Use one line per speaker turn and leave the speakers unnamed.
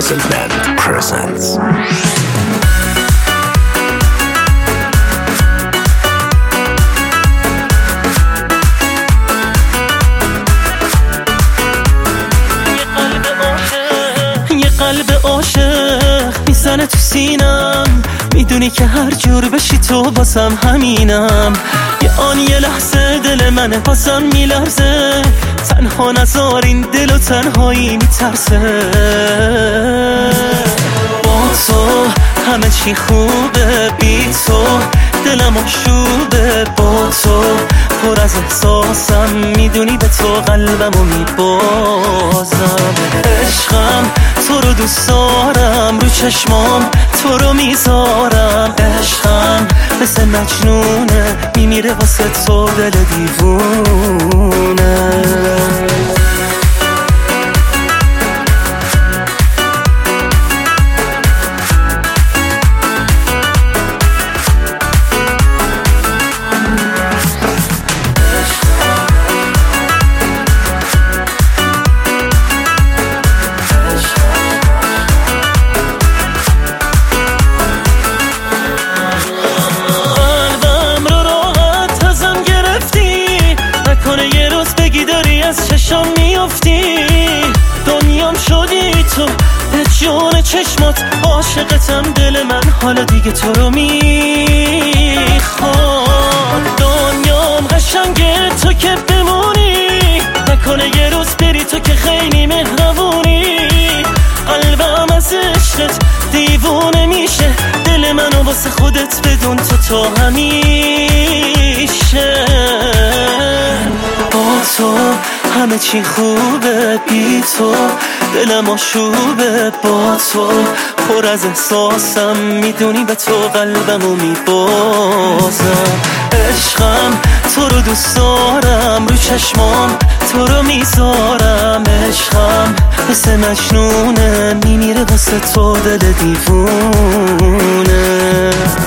Puzzle Band presents.
یه قلب عاشق میزنه تو سینم، میدونی که هر جور بشی تو بازم همینم. یه لحظه دل منه بازم میلرزه، تنها نذارین دل و تنهایی میترسه. با تو همه چی خوبه، بی تو دلم آشوبه. با تو پر از احساسم، میدونی به تو قلبمو میبازم. عشقم تو رو دوست دارم، رو چشمام تو رو میذارم. عشقم مثل مجنونه، میمیره واسه تو دل دیوونه. چشم میافتی دنیام شدی تو، به جون چشمات عاشقتم. دل من حالا دیگه تو رو میخواد. دنیام قشنگه تو که بمونی، نکنه یه روز بری تو که خیلی مهربونی. قلبم از عشقت دیوونه میشه، دل منو واسه خودت بدون تو همیشه. با تو همه چی خوبه، بی تو دلم آشوبه. با تو پر از احساسم، میدونی به تو قلبمو میبازم. عشقم تو رو دوست دارم، رو چشمام تو رو میذارم. عشقم مثل مجنونه، میمیره واسه تو دل دیوونه.